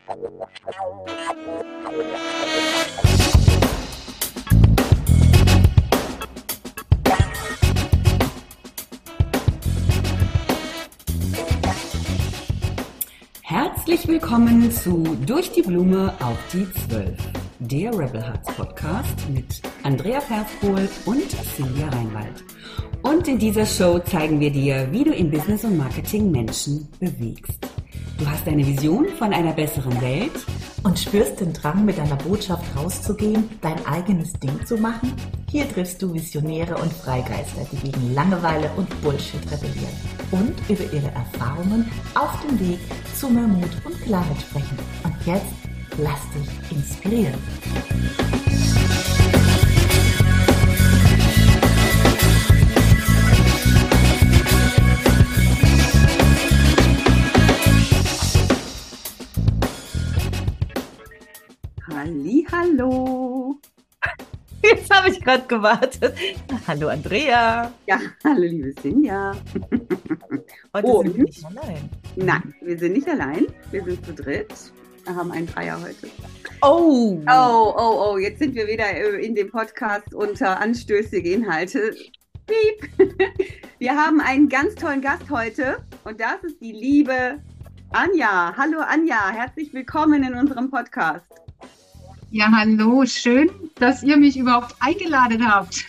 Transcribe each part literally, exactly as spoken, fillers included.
Herzlich willkommen zu Durch die Blume auf die Zwölf, der Rebel Hearts Podcast mit Andrea Perskohl und Silvia Reinwald. Und in dieser Show zeigen wir dir, wie du im Business und Marketing Menschen bewegst. Du hast eine Vision von einer besseren Welt und spürst den Drang, mit deiner Botschaft rauszugehen, dein eigenes Ding zu machen? Hier triffst du Visionäre und Freigeister, die gegen Langeweile und Bullshit rebellieren und über ihre Erfahrungen auf dem Weg zu mehr Mut und Klarheit sprechen. Und jetzt lass dich inspirieren. Hallihallo. Jetzt habe ich gerade gewartet. Hallo Andrea. Ja, hallo liebe Sinja. Heute Oh, sind wir nicht allein. Nein, wir sind nicht allein. Wir sind zu dritt. Wir haben einen Dreier heute. Oh. Oh, oh, oh. Jetzt sind wir wieder in dem Podcast unter anstößige Inhalte. Piep. Wir haben einen ganz tollen Gast heute und das ist die liebe Anja. Hallo Anja, herzlich willkommen in unserem Podcast. Ja, hallo, schön, dass ihr mich überhaupt eingeladen habt.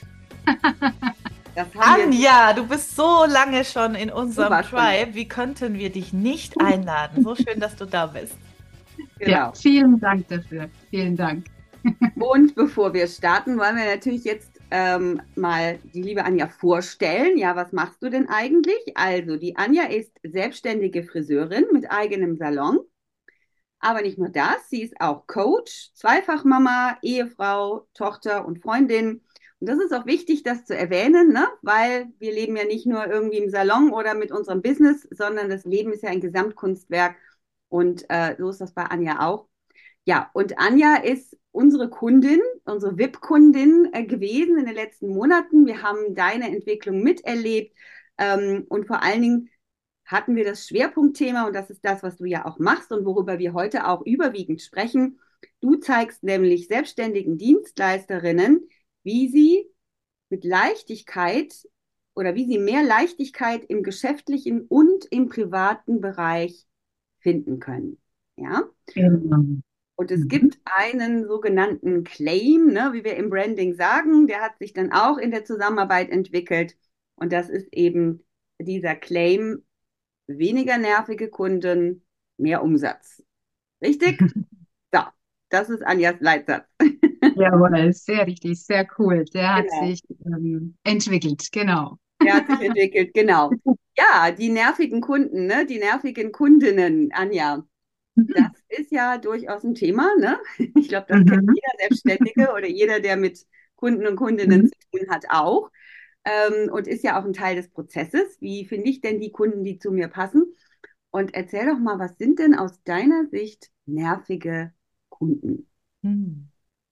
Das haben Anja, du bist so lange schon in unserem warst Tribe. Wie könnten wir dich nicht einladen? So schön, dass du da bist. Genau. Ja, vielen Dank dafür. Vielen Dank. Und bevor wir starten, wollen wir natürlich jetzt ähm, mal die liebe Anja vorstellen. Ja, was machst du denn eigentlich? Also, die Anja ist selbstständige Friseurin mit eigenem Salon. Aber nicht nur das, sie ist auch Coach, Zweifachmama, Ehefrau, Tochter und Freundin. Und das ist auch wichtig, das zu erwähnen, ne? Weil wir leben ja nicht nur irgendwie im Salon oder mit unserem Business, sondern das Leben ist ja ein Gesamtkunstwerk. Und äh, so ist das bei Anja auch. Ja, und Anja ist unsere Kundin, unsere V I P-Kundin äh, gewesen in den letzten Monaten. Wir haben deine Entwicklung miterlebt ähm, und vor allen Dingen hatten wir das Schwerpunktthema, und das ist das, was du ja auch machst und worüber wir heute auch überwiegend sprechen. Du zeigst nämlich selbstständigen Dienstleisterinnen, wie sie mit Leichtigkeit oder wie sie mehr Leichtigkeit im geschäftlichen und im privaten Bereich finden können. Ja? Genau. Und es Mhm. gibt einen sogenannten Claim, ne, wie wir im Branding sagen, der hat sich dann auch in der Zusammenarbeit entwickelt. Und das ist eben dieser Claim: weniger nervige Kunden, mehr Umsatz. Richtig? So, das ist Anjas Leitsatz. Jawohl, sehr richtig, sehr cool. Der hat Genau. sich ähm, entwickelt, genau. Der hat sich entwickelt, genau. Ja, die nervigen Kunden, ne? Die nervigen Kundinnen, Anja. Das ist ja durchaus ein Thema, ne? Ich glaube, das kennt Mhm. jeder Selbstständige oder jeder, der mit Kunden und Kundinnen Mhm. zu tun hat, auch. Ähm, und ist ja auch ein Teil des Prozesses. Wie finde ich denn die Kunden, die zu mir passen? Und erzähl doch mal, was sind denn aus deiner Sicht nervige Kunden? Hm.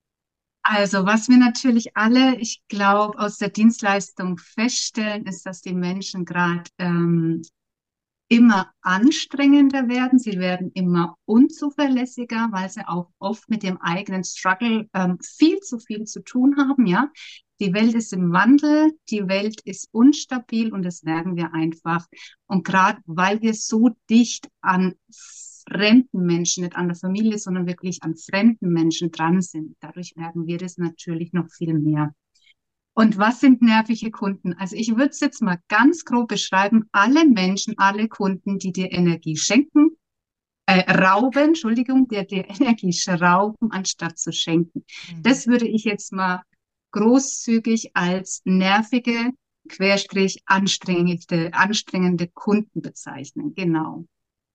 Also, was wir natürlich alle, ich glaube, aus der Dienstleistung feststellen, ist, dass die Menschen gerade ähm, immer anstrengender werden. Sie werden immer unzuverlässiger, weil sie auch oft mit dem eigenen Struggle ähm, viel zu viel zu tun haben, ja. Die Welt ist im Wandel, die Welt ist unstabil und das merken wir einfach. Und gerade weil wir so dicht an fremden Menschen, nicht an der Familie, sondern wirklich an fremden Menschen dran sind, dadurch merken wir das natürlich noch viel mehr. Und was sind nervige Kunden? Also ich würde es jetzt mal ganz grob beschreiben: alle Menschen, alle Kunden, die dir Energie schenken, äh, rauben, Entschuldigung, die dir Energie rauben, anstatt zu schenken. Mhm. Das würde ich jetzt mal großzügig als nervige, Querstrich, anstrengende, anstrengende Kunden bezeichnen. Genau.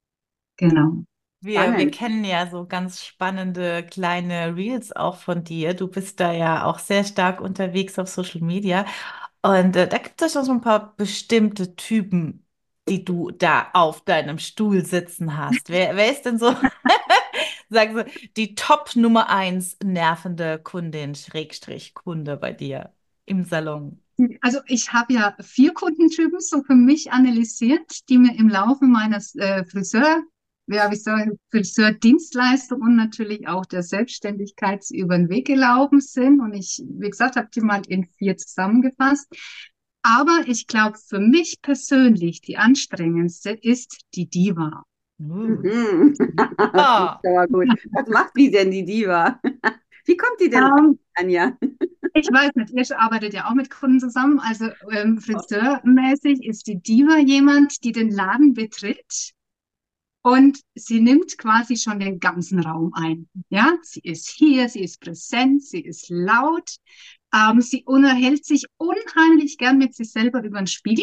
Genau. Wir, wir Spannend. kennen ja so ganz spannende kleine Reels auch von dir. Du bist da ja auch sehr stark unterwegs auf Social Media. Und äh, da gibt es schon so ein paar bestimmte Typen, die du da auf deinem Stuhl sitzen hast. Wer, wer ist denn so, sagen Sie, die Top Nummer eins nervende Kundin, Schrägstrich Kunde bei dir im Salon? Also ich habe ja vier Kundentypen so für mich analysiert, die mir im Laufe meines äh, Friseur ja, wie soll ich, Friseur-Dienstleistung und natürlich auch der Selbstständigkeit über den Weg gelaufen sind. Und ich, wie gesagt, habe die mal in vier zusammengefasst. Aber ich glaube, für mich persönlich die anstrengendste ist die Diva. Uh, Mhm. Das ist ja. aber gut. Was macht die denn, die Diva? Wie kommt die denn rein, Ähm, Anja? Ich weiß nicht, ihr arbeitet ja auch mit Kunden zusammen. Also ähm, friseurmäßig ist die Diva jemand, die den Laden betritt und sie nimmt quasi schon den ganzen Raum ein. Ja, sie ist hier, sie ist präsent, sie ist laut. Ähm, sie unterhält sich unheimlich gern mit sich selber über den Spiegel.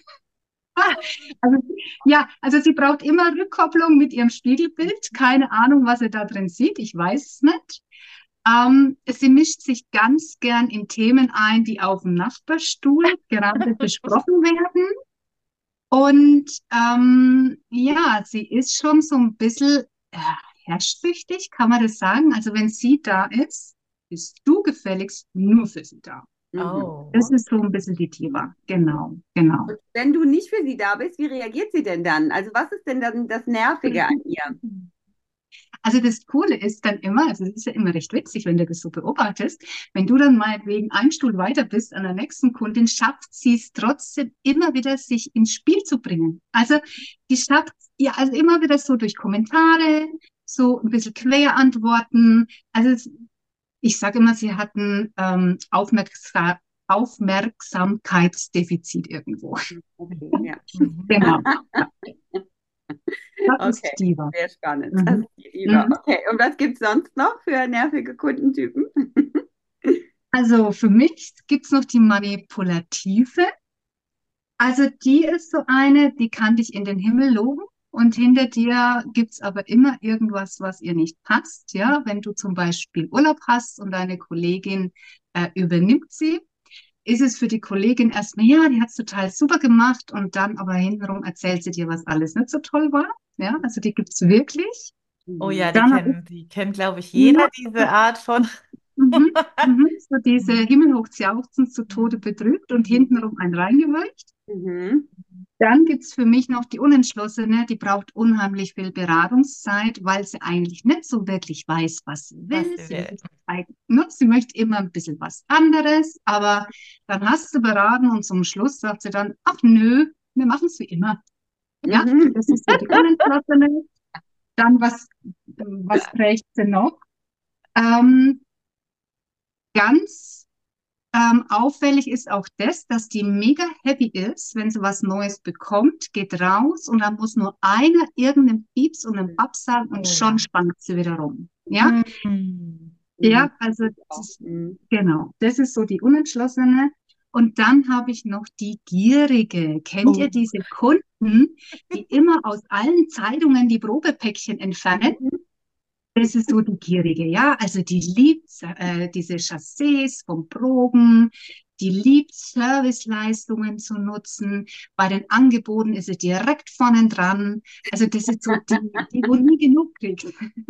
Also, ja, also sie braucht immer Rückkopplung mit ihrem Spiegelbild. Keine Ahnung, was sie da drin sieht. Ich weiß es nicht. Ähm, sie mischt sich ganz gern in Themen ein, die auf dem Nachbarstuhl gerade besprochen werden. Und ähm, ja, sie ist schon so ein bisschen äh, herrschsüchtig, kann man das sagen? Also wenn sie da ist, bist du gefälligst nur für sie da. Mhm. Das Oh. ist so ein bisschen die Diva. Genau, genau. Und wenn du nicht für sie da bist, wie reagiert sie denn dann? Also was ist denn dann das Nervige an ihr? Also das Coole ist dann immer, also es ist ja immer recht witzig, wenn du das so beobachtest, wenn du dann meinetwegen einen Stuhl weiter bist an der nächsten Kundin, schafft sie es trotzdem immer wieder, sich ins Spiel zu bringen. Also die schafft ja also immer wieder so durch Kommentare, so ein bisschen Querantworten. Also es, ich sage immer, sie hatten ähm, Aufmerksam Aufmerksamkeitsdefizit irgendwo. Okay, ja. Mhm. Genau. Ja, das Okay, ist Diva. sehr spannend. Das Mhm. ist die Diva. Mhm. Okay, und was gibt es sonst noch für nervige Kundentypen? Also für mich gibt's noch die manipulative. Also die ist so eine, die kann dich in den Himmel loben und hinter dir gibt's aber immer irgendwas, was ihr nicht passt. Ja, wenn du zum Beispiel Urlaub hast und deine Kollegin äh, übernimmt sie, ist es für die Kollegin erstmal, ja, die hat's total super gemacht und dann aber hintenrum erzählt sie dir, was alles nicht so toll war. Ja, also die gibt's wirklich. Oh ja, Mhm. die Dann habe ich, kennen, die kennt, glaube ich, jeder ja, diese Art von. mhm, mhm, so diese Mhm. himmelhoch jauchzend zu Tode betrübt und Mhm. hintenrum ein reingewölkt. Mhm. Dann gibt's für mich noch die Unentschlossene, die braucht unheimlich viel Beratungszeit, weil sie eigentlich nicht so wirklich weiß, was sie Was will. sie Sie, will. will eigentlich- ne, sie möchte immer ein bisschen was anderes, aber dann hast du beraten und zum Schluss sagt sie dann, ach nö, wir machen es wie immer. Ja, Mhm. das ist so die Unentschlossene. Dann was, was prägt sie noch? Ähm, ganz Ähm, auffällig ist auch das, dass die mega happy ist, wenn sie was Neues bekommt, geht raus und dann muss nur einer irgendeinen Pieps und einen Papp sagen und Oh schon ja. spannt sie wieder rum. Ja, Mhm. Mhm. ja, also Auch. das, Mhm. genau, das ist so die Unentschlossene. Und dann habe ich noch die Gierige. Kennt ihr Oh. diese Kunden, die immer aus allen Zeitungen die Probepäckchen entfernen? Mhm. Das ist so die Gierige, ja. Also die liebt äh, diese Chassis vom Proben, die liebt Serviceleistungen zu nutzen. Bei den Angeboten ist sie direkt vorne dran. Also das ist so die, die wo nie genug kriegt.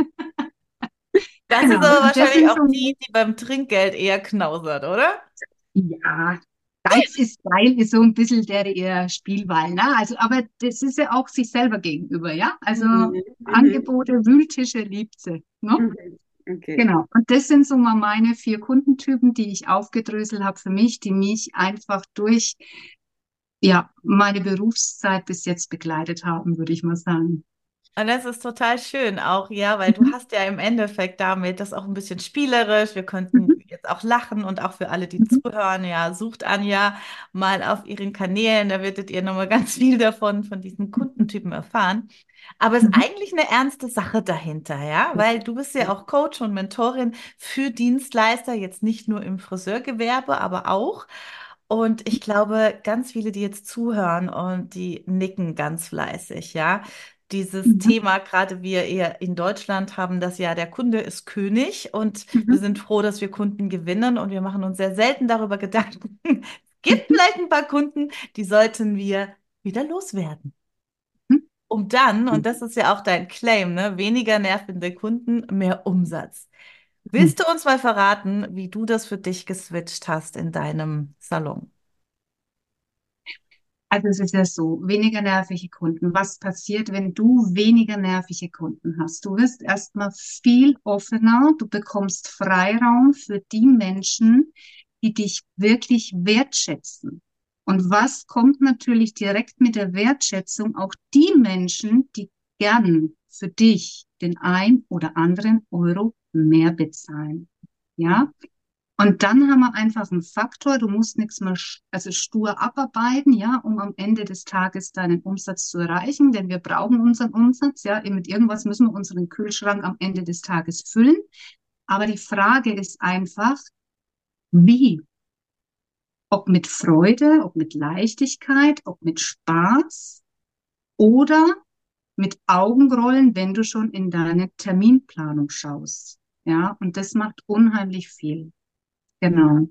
Das ist Genau. aber Und das wahrscheinlich sind auch so, die, die beim Trinkgeld eher knausert, oder? ja, Geiz ist geil, ist so ein bisschen der ihr Spielball, ne? Also, aber das ist ja auch sich selber gegenüber, ja. Also Mhm. Mhm. Angebote, Wühltische liebt sie, ne? Mhm. Okay. Genau. Und das sind so mal meine vier Kundentypen, die ich aufgedröselt habe für mich, die mich einfach durch, ja, meine Berufszeit bis jetzt begleitet haben, würde ich mal sagen. Und das ist total schön auch, ja, weil du Mhm. hast ja im Endeffekt damit das auch ein bisschen spielerisch. Wir könnten Mhm. jetzt auch lachen und auch für alle, die Mhm. zuhören, ja, sucht Anja mal auf ihren Kanälen, da werdet ihr nochmal ganz viel davon, von diesen Kundentypen erfahren. Aber es ist Mhm. eigentlich eine ernste Sache dahinter, ja, weil du bist ja auch Coach und Mentorin für Dienstleister, jetzt nicht nur im Friseurgewerbe, aber auch. Und ich glaube, ganz viele, die jetzt zuhören und die nicken ganz fleißig, ja. Dieses Mhm. Thema, gerade wir eher in Deutschland haben das ja, der Kunde ist König und wir Mhm. sind froh, dass wir Kunden gewinnen und wir machen uns sehr selten darüber Gedanken. Es gibt Mhm. vielleicht ein paar Kunden, die sollten wir wieder loswerden. Mhm. Um dann, und das ist ja auch dein Claim, ne, weniger nervende Kunden, mehr Umsatz. Mhm. Willst du uns mal verraten, wie du das für dich geswitcht hast in deinem Salon? Also es ist ja so, weniger nervige Kunden. Was passiert, wenn du weniger nervige Kunden hast? Du wirst erstmal viel offener, du bekommst Freiraum für die Menschen, die dich wirklich wertschätzen. Und was kommt natürlich direkt mit der Wertschätzung? Auch die Menschen, die gern für dich den ein oder anderen Euro mehr bezahlen. Ja? Und dann haben wir einfach einen Faktor, du musst nichts mehr sch- also stur abarbeiten, ja, um am Ende des Tages deinen Umsatz zu erreichen, denn wir brauchen unseren Umsatz, ja, mit irgendwas müssen wir unseren Kühlschrank am Ende des Tages füllen. Aber die Frage ist einfach, wie? Ob mit Freude, ob mit Leichtigkeit, ob mit Spaß oder mit Augenrollen, wenn du schon in deine Terminplanung schaust. Ja, und das macht unheimlich viel. Genau.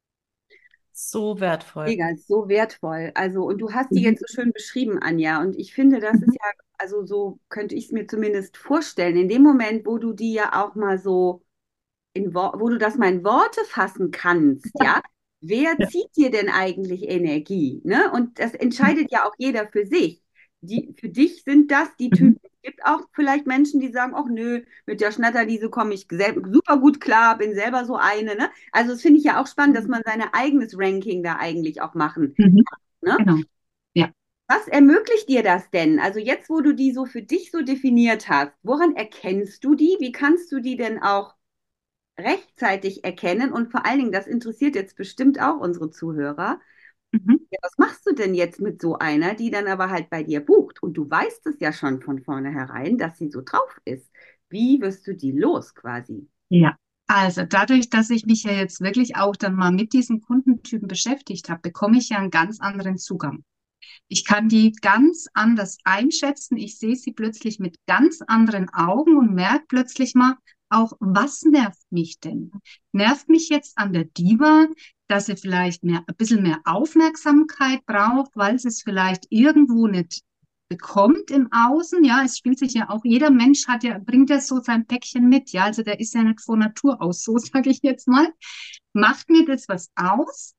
So wertvoll. Mega, so wertvoll. Also, und du hast die Mhm. jetzt so schön beschrieben, Anja. Und ich finde, das ist ja, also so könnte ich es mir zumindest vorstellen, in dem Moment, wo du die ja auch mal so in Wor wo du das mal in Worte fassen kannst, ja, wer Ja. zieht dir denn eigentlich Energie? Ne? Und das entscheidet ja auch jeder für sich. Die, für dich sind das die Mhm. Typen. Es gibt auch vielleicht Menschen, die sagen, ach nö, mit der Schnatterliese komme ich sel- super gut klar, bin selber so eine. Ne? Also das finde ich ja auch spannend, dass man sein eigenes Ranking da eigentlich auch machen. Mhm. Ne? Genau. Ja. Was ermöglicht dir das denn? Also jetzt, wo du die so für dich so definiert hast, woran erkennst du die? Wie kannst du die denn auch rechtzeitig erkennen? Und vor allen Dingen, das interessiert jetzt bestimmt auch unsere Zuhörer. Mhm. Ja, was machst du denn jetzt mit so einer, die dann aber halt bei dir bucht? Und du weißt es ja schon von vornherein, dass sie so drauf ist. Wie wirst du die los quasi? Ja. Also dadurch, dass ich mich ja jetzt wirklich auch dann mal mit diesen Kundentypen beschäftigt habe, bekomme ich ja einen ganz anderen Zugang. Ich kann die ganz anders einschätzen. Ich sehe sie plötzlich mit ganz anderen Augen und merke plötzlich mal auch, was nervt mich denn? Nervt mich jetzt an der Diva, dass sie vielleicht mehr, ein bisschen mehr Aufmerksamkeit braucht, weil sie es vielleicht irgendwo nicht bekommt im Außen? Ja, es spielt sich ja auch, jeder Mensch hat ja, bringt ja so sein Päckchen mit. Ja, also der ist ja nicht von Natur aus so, sage ich jetzt mal. Macht mir das was aus?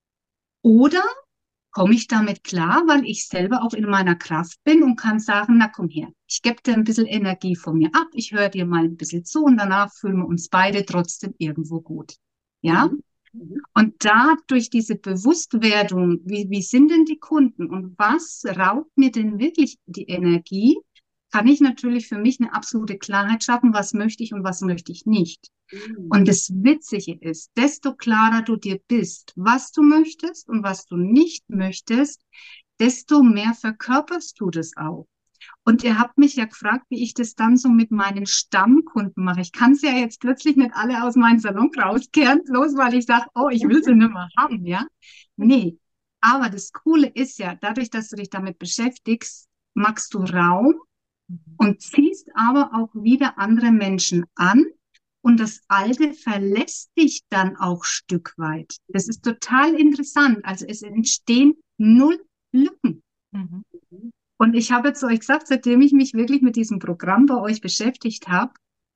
Oder komme ich damit klar, weil ich selber auch in meiner Kraft bin und kann sagen, na komm her, ich gebe dir ein bisschen Energie von mir ab, ich höre dir mal ein bisschen zu und danach fühlen wir uns beide trotzdem irgendwo gut. Ja? Mhm. Mhm. Und da durch diese Bewusstwerdung, wie, wie sind denn die Kunden und was raubt mir denn wirklich die Energie, kann ich natürlich für mich eine absolute Klarheit schaffen, was möchte ich und was möchte ich nicht. Mhm. Und das Witzige ist, desto klarer du dir bist, was du möchtest und was du nicht möchtest, desto mehr verkörperst du das auch. Und ihr habt mich ja gefragt, wie ich das dann so mit meinen Stammkunden mache. Ich kann es ja jetzt plötzlich nicht alle aus meinem Salon rauskehren, bloß weil ich sage, oh, ich will sie nicht mehr haben, ja? Nee. Aber das Coole ist ja, dadurch, dass du dich damit beschäftigst, machst du Raum Mhm. und ziehst aber auch wieder andere Menschen an. Und das Alte verlässt dich dann auch Stück weit. Das ist total interessant. Also es entstehen null Lücken. Mhm. Und ich habe jetzt euch gesagt, seitdem ich mich wirklich mit diesem Programm bei euch beschäftigt habe,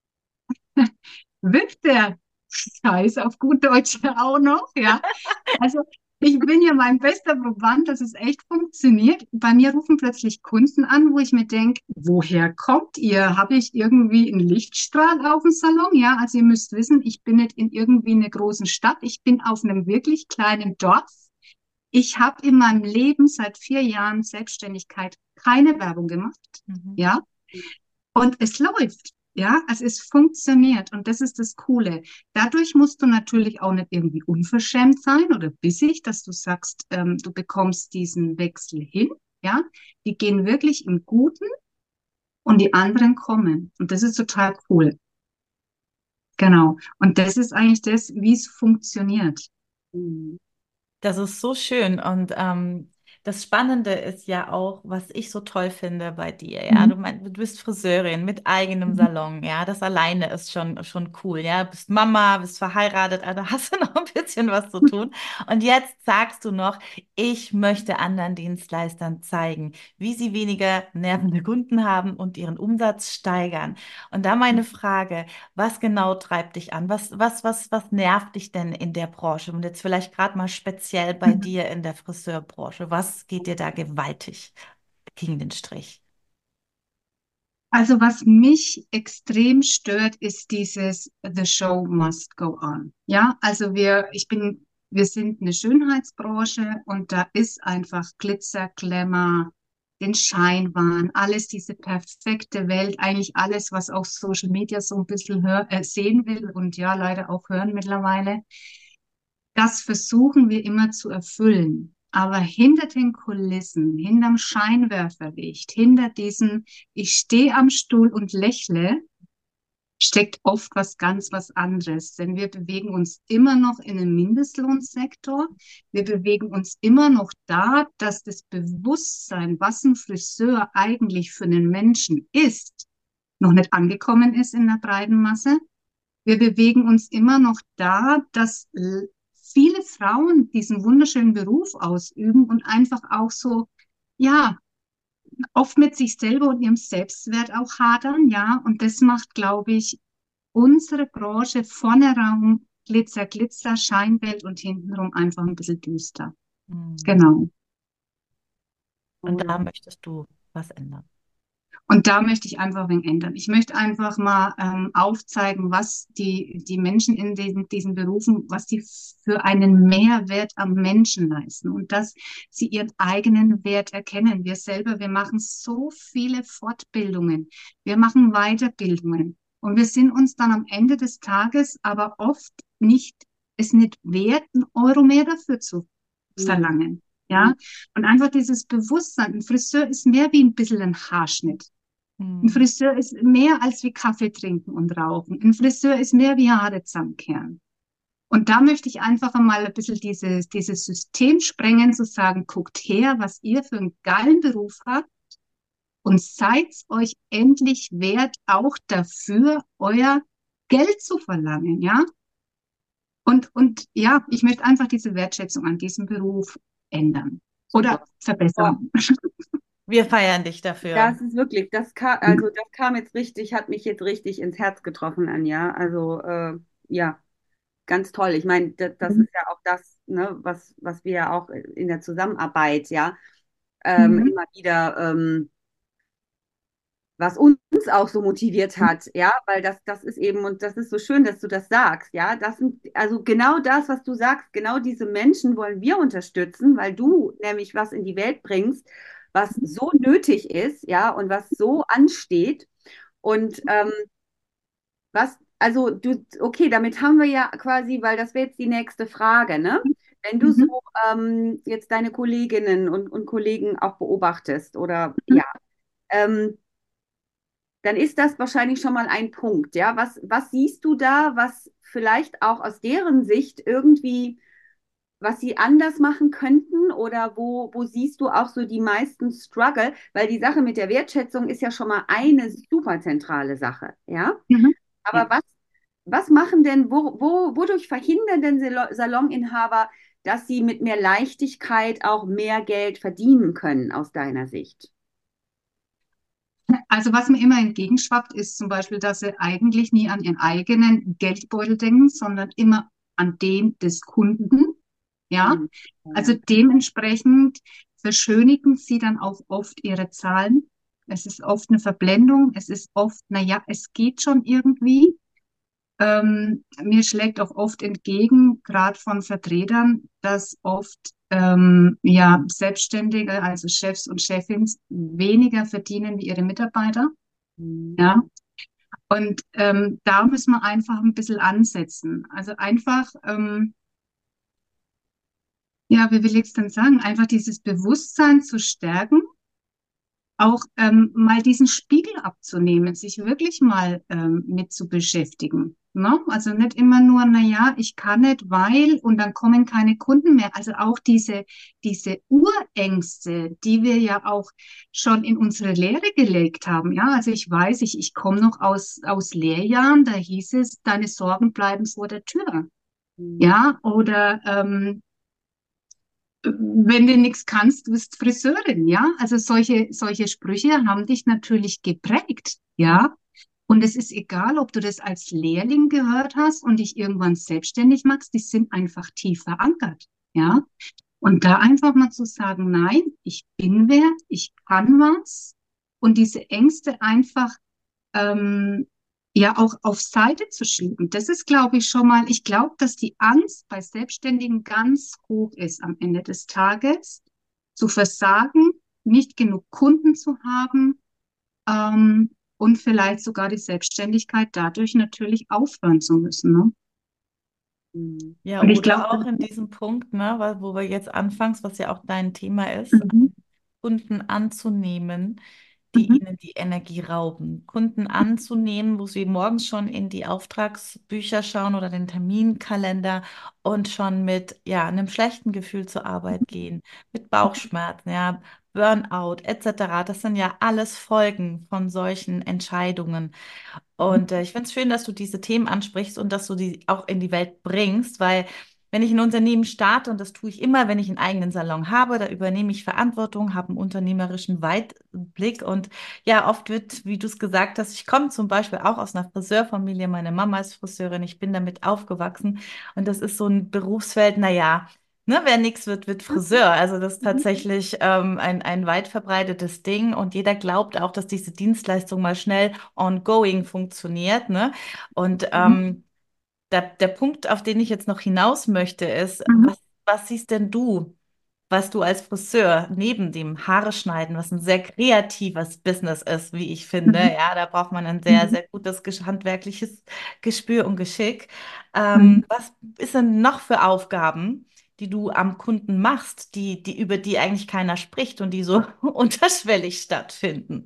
wirkt der Scheiß auf gut Deutsch auch noch, ja. Also ich bin ja mein bester Proband, dass es echt funktioniert. Bei mir rufen plötzlich Kunden an, wo ich mir denke, woher kommt ihr? Habe ich irgendwie einen Lichtstrahl auf dem Salon? Ja, also ihr müsst wissen, ich bin nicht in irgendwie einer großen Stadt. Ich bin auf einem wirklich kleinen Dorf. Ich habe in meinem Leben seit vier Jahren Selbstständigkeit keine Werbung gemacht. Mhm. Ja, und es läuft. Ja, also es funktioniert und das ist das Coole. Dadurch musst du natürlich auch nicht irgendwie unverschämt sein oder bissig, dass du sagst, ähm, du bekommst diesen Wechsel hin. Ja, die gehen wirklich im Guten und die anderen kommen. Und das ist total cool. Genau. Und das ist eigentlich das, wie es funktioniert. Mhm. Das ist so schön und ähm, das Spannende ist ja auch, was ich so toll finde bei dir, ja, Mhm. du meinst, du bist Friseurin mit eigenem Mhm. Salon, ja, das alleine ist schon schon cool, ja, du bist Mama, bist verheiratet, also hast du noch ein bisschen was zu tun und jetzt sagst du noch, ich möchte anderen Dienstleistern zeigen, wie sie weniger nervende Kunden haben und ihren Umsatz steigern. Und da meine Frage, was genau treibt dich an? Was, was, was, was nervt dich denn in der Branche? Und jetzt vielleicht gerade mal speziell bei Mhm. dir in der Friseurbranche. Was was geht dir da gewaltig gegen den Strich? Also was mich extrem stört, ist dieses The show must go on. Ja, also wir, ich bin, wir sind eine Schönheitsbranche und da ist einfach Glitzer, Glamour, den Scheinwahn, alles diese perfekte Welt, eigentlich alles, was auch Social Media so ein bisschen hör, äh, sehen will und ja, leider auch hören mittlerweile. Das versuchen wir immer zu erfüllen. Aber hinter den Kulissen, hinterm Scheinwerferlicht, hinter diesem, ich stehe am Stuhl und lächle, steckt oft was ganz was anderes. Denn wir bewegen uns immer noch in einem Mindestlohnsektor. Wir bewegen uns immer noch da, dass das Bewusstsein, was ein Friseur eigentlich für einen Menschen ist, noch nicht angekommen ist in der breiten Masse. Wir bewegen uns immer noch da, dass viele Frauen diesen wunderschönen Beruf ausüben und einfach auch so, ja, oft mit sich selber und ihrem Selbstwert auch hadern, ja. Und das macht, glaube ich, unsere Branche vorne Raum Glitzer, Glitzer, Scheinwelt und hintenrum einfach ein bisschen düster. Hm. Genau. Und da möchtest du was ändern. Und da möchte ich einfach ein wenig ändern. Ich möchte einfach mal ähm, aufzeigen, was die, die Menschen in diesen, diesen Berufen, was sie für einen Mehrwert am Menschen leisten und dass sie ihren eigenen Wert erkennen. Wir selber, wir machen so viele Fortbildungen, wir machen Weiterbildungen und wir sind uns dann am Ende des Tages aber oft nicht, es nicht wert, einen Euro mehr dafür zu verlangen. Ja, und einfach dieses Bewusstsein, ein Friseur ist mehr wie ein bisschen ein Haarschnitt. Ein Friseur ist mehr als wie Kaffee trinken und rauchen. Ein Friseur ist mehr wie Haare zusammenkehren. Und da möchte ich einfach einmal ein bisschen dieses, dieses System sprengen, zu sagen, guckt her, was ihr für einen geilen Beruf habt und seid euch endlich wert, auch dafür euer Geld zu verlangen, ja? Und, und ja, ich möchte einfach diese Wertschätzung an diesem Beruf ändern oder Super. verbessern. Wir feiern dich dafür. Das ist wirklich, das kam, also das kam jetzt richtig, hat mich jetzt richtig ins Herz getroffen, Anja. Also äh, ja, ganz toll. Ich meine, das, das ist ja auch das, ne, was, was wir ja auch in der Zusammenarbeit, ja, ähm, Mhm. immer wieder, ähm, was uns auch so motiviert hat, ja, weil das, das ist eben, und das ist so schön, dass du das sagst, ja, das sind, also genau das, was du sagst, genau diese Menschen wollen wir unterstützen, weil du nämlich was in die Welt bringst, was so nötig ist, ja, und was so ansteht und ähm, was, also du, okay, damit haben wir ja quasi, weil das wäre jetzt die nächste Frage, ne? Wenn du so Mhm. ähm, jetzt deine Kolleginnen und, und Kollegen auch beobachtest oder Mhm. ja, ähm, dann ist das wahrscheinlich schon mal ein Punkt, ja. Was, was siehst du da, was vielleicht auch aus deren Sicht irgendwie, was sie anders machen könnten oder wo, wo siehst du auch so die meisten Struggle? Weil die Sache mit der Wertschätzung ist ja schon mal eine super zentrale Sache, ja. Mhm. Ja. Aber was, was machen denn, wo, wo, wodurch verhindern denn Salo- Saloninhaber, dass sie mit mehr Leichtigkeit auch mehr Geld verdienen können aus deiner Sicht? Also was mir immer entgegenschwappt, ist zum Beispiel, dass sie eigentlich nie an ihren eigenen Geldbeutel denken, sondern immer an den des Kunden. Ja, Mhm. also Ja. dementsprechend verschönigen sie dann auch oft ihre Zahlen. Es ist oft eine Verblendung. Es ist oft, naja, es geht schon irgendwie. Ähm, mir schlägt auch oft entgegen, gerade von Vertretern, dass oft ähm, ja, Selbstständige, also Chefs und Chefins, weniger verdienen wie ihre Mitarbeiter. Mhm. Ja, und ähm, da müssen wir einfach ein bisschen ansetzen. Also einfach, ähm, ja, wie will ich es denn sagen, einfach dieses Bewusstsein zu stärken, auch ähm, mal diesen Spiegel abzunehmen, sich wirklich mal ähm, mit zu beschäftigen. Ne? Also nicht immer nur, na ja, ich kann nicht, weil, und dann kommen keine Kunden mehr. Also auch diese, diese Urängste, die wir ja auch schon in unsere Lehre gelegt haben. Ja, also ich weiß, ich, ich komme noch aus, aus Lehrjahren, da hieß es, deine Sorgen bleiben vor der Tür. Mhm. Ja, oder ähm, wenn du nichts kannst, du bist Friseurin, ja? Also solche, solche Sprüche haben dich natürlich geprägt, ja? Und es ist egal, ob du das als Lehrling gehört hast und dich irgendwann selbstständig machst, die sind einfach tief verankert, ja? Und da einfach mal zu sagen, nein, ich bin wer, ich kann was und diese Ängste einfach ähm, ja auch auf Seite zu schieben. Das ist, glaube ich, schon mal, ich glaube, dass die Angst bei Selbstständigen ganz hoch ist am Ende des Tages, zu versagen, nicht genug Kunden zu haben, ähm, und vielleicht sogar die Selbstständigkeit dadurch natürlich aufhören zu müssen. Ne? Mhm. Ja, Und ich glaube, oder auch in diesem Punkt, ne, weil- wo wir jetzt anfangs, was ja auch dein Thema ist, mhm, Kunden anzunehmen, die mhm, ihnen die Energie rauben. Kunden anzunehmen, wo sie morgens schon in die Auftragsbücher schauen oder den Terminkalender und schon mit ja, einem schlechten Gefühl zur Arbeit gehen, mit Bauchschmerzen, ja, Burnout et cetera. Das sind ja alles Folgen von solchen Entscheidungen. Und äh, ich finde es schön, dass du diese Themen ansprichst und dass du die auch in die Welt bringst, weil wenn ich ein Unternehmen starte, und das tue ich immer, wenn ich einen eigenen Salon habe, da übernehme ich Verantwortung, habe einen unternehmerischen Weitblick und ja, oft wird, wie du es gesagt hast, ich komme zum Beispiel auch aus einer Friseurfamilie, meine Mama ist Friseurin, ich bin damit aufgewachsen und das ist so ein Berufsfeld, naja, ne, wer nichts wird, wird Friseur. Also das ist mhm, tatsächlich ähm, ein, ein weit verbreitetes Ding und jeder glaubt auch, dass diese Dienstleistung mal schnell ongoing funktioniert, ne? Und mhm, ähm, der, der Punkt, auf den ich jetzt noch hinaus möchte, ist, mhm, was, was siehst denn du, was du als Friseur neben dem Haare schneiden, was ein sehr kreatives Business ist, wie ich finde, mhm, ja, da braucht man ein sehr, mhm, sehr gutes ges- handwerkliches Gespür und Geschick. mhm. Ähm, was ist denn noch für Aufgaben, die du am Kunden machst, die, die, über die eigentlich keiner spricht und die so unterschwellig stattfinden?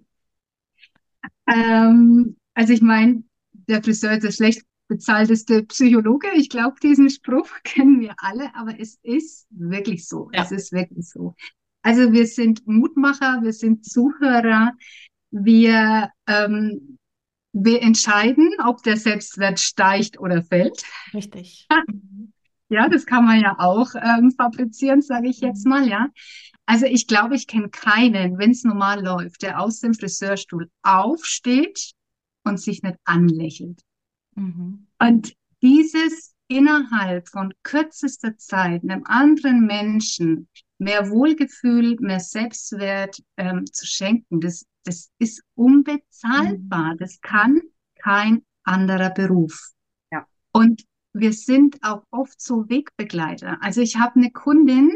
Ähm, also ich meine, der Friseur ist der schlecht bezahlteste Psychologe. Ich glaube, diesen Spruch kennen wir alle, aber es ist wirklich so. Es Ja, ist wirklich so. Also wir sind Mutmacher, wir sind Zuhörer, wir, ähm, wir entscheiden, ob der Selbstwert steigt oder fällt. richtig. Mhm. Ja, das kann man ja auch ähm, fabrizieren, sage ich jetzt Mhm. mal, ja. Also ich glaube, ich kenne keinen, wenn es normal läuft, der aus dem Friseurstuhl aufsteht und sich nicht anlächelt. Mhm. Und dieses innerhalb von kürzester Zeit einem anderen Menschen mehr Wohlgefühl, mehr Selbstwert ähm, zu schenken, das, das ist Mhm. unbezahlbar. Das kann kein anderer Beruf. Ja. Und wir sind auch oft so Wegbegleiter. Also ich habe eine Kundin,